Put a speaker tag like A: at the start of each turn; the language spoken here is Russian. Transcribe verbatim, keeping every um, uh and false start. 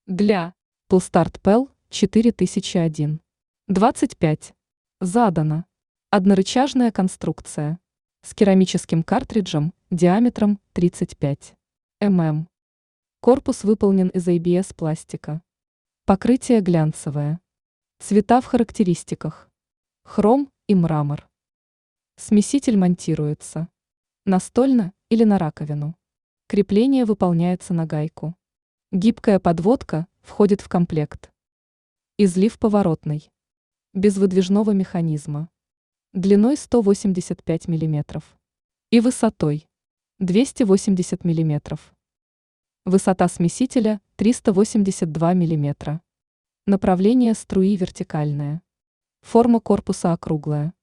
A: Для Pulstart P E L четыре тысячи один. двадцать пять. Задано. Однорычажная конструкция с керамическим картриджем диаметром тридцать пять миллиметров. Корпус выполнен из эй би эс пластика. Покрытие глянцевое. Цвета в характеристиках. Хром и мрамор. Смеситель монтируется настольно или на раковину. Крепление выполняется на гайку. Гибкая подводка входит в комплект. Излив поворотный. Без выдвижного механизма. Длиной сто восемьдесят пять миллиметров. И высотой двести восемьдесят миллиметров. Высота смесителя триста восемьдесят два миллиметра. Направление струи вертикальное. Форма корпуса округлая.